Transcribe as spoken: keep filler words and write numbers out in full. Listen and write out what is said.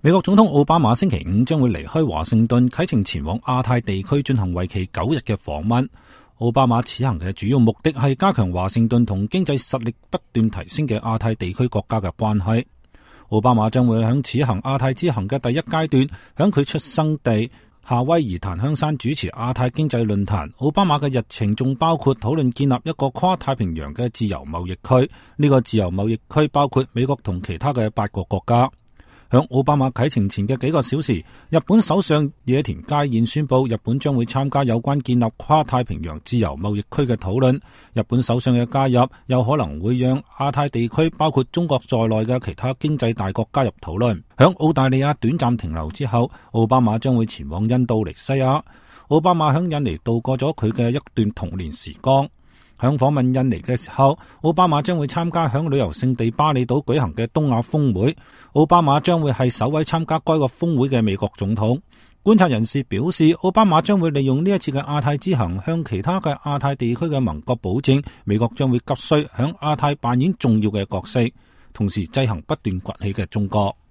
美國總統奧巴馬星期五將會離開華盛頓，啟程前往亞太地區進行為期九日嘅訪問。奧巴馬此行嘅主要目的係加強華盛頓同經濟實力不斷提升嘅亞太地區國家嘅關係。奧巴馬將會響此行亞太之行嘅第一階段，響佢出生地夏威夷檀香山主持亞太經濟論壇。奧巴馬嘅日程仲包括討論建立一個跨太平洋嘅自由貿易區，呢個自由貿易區包括美國同其他嘅八個國家。響奧巴馬啟程前嘅幾個小時，日本首相野田佳彥宣布，日本將會參加有關建立跨太平洋自由貿易區嘅討論。日本首相嘅加入，有可能會讓亞太地區包括中國在內嘅其他經濟大國加入討論。響澳大利亞短暫停留之後，奧巴馬將會前往印度尼西亞。奧巴馬響印尼度過咗佢嘅一段童年時光。響訪問印尼嘅時候，奧巴馬將會參加響旅遊勝地巴厘島舉行嘅東亞峰會。奧巴馬將會係首位參加該個峰會嘅美國總統。觀察人士表示，奧巴馬將會利用呢一次嘅亞太之行，向其他嘅亞太地區嘅盟國保證，美國將會急需響亞太扮演重要嘅角色，同時制衡不斷崛起嘅中國。